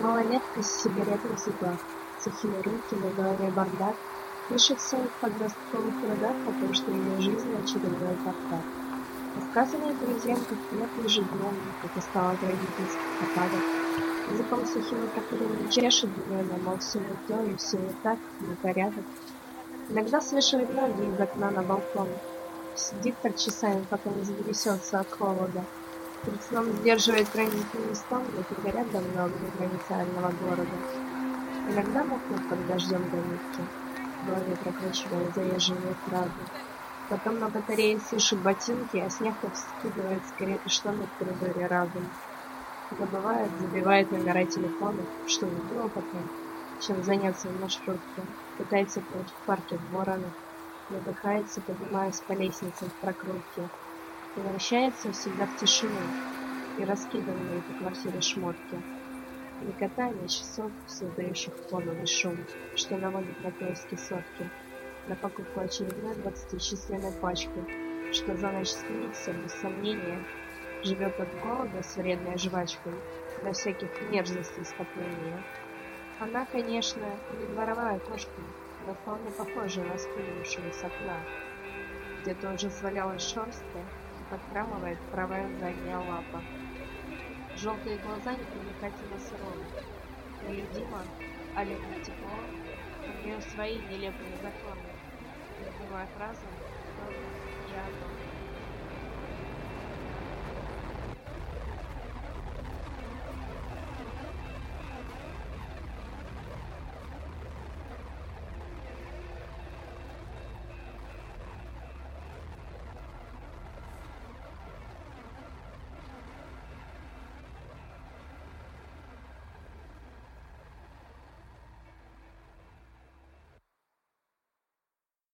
Малолетка с сигаретой в зубах, сухие руки, на голове бардак, пишет в своих подростковых трудах о том, что ее жизнь очередной бардак. Рассказывает друзьям, как нет ежедневно, как устала от родительских нападок. Языком сухим и прокуренным чешет дневно, мол, все не то и все не так, непорядок. Иногда свешивает ноги из окна на балкон. Сидит так часами, пока не затрясется от холода. Перед сном сдерживает пронзительный стон, ведь не горят давно огни провинциального города. Иногда мокнет под дождем до нитки, в голове прокручивая заезженные фразы. Потом на батарее сушит ботинки, а снег так скидывает скорее штаны в коридоре разум. Забывает, забивает номера телефонов, что не было потом, чем заняться в маршрутке. Пытается плыть в парке в воронах, задыхается, поднимаясь по лестнице в прокрутке. Превращается всегда в тишину и раскиданные по квартире шмотки. Ни кота, ни часов, создающих фоновый шум, что наводит на поиски сотки, на покупку очередной 20-численной пачки, что за ночь снится, без сомнения, живет от голода с вредной жвачкой, до всяких мерзостей скопления. Она, конечно, не дворовая кошка, но вполне похожа на спрыгнувшую с окна. Где-то уже свалялась шерстка и подхрамывает правая задняя лапа. Желтые глаза непривлекательно суровы. Нелюдимо, алено тепло, у нее свои нелепые законы. Любимая фраза — «Я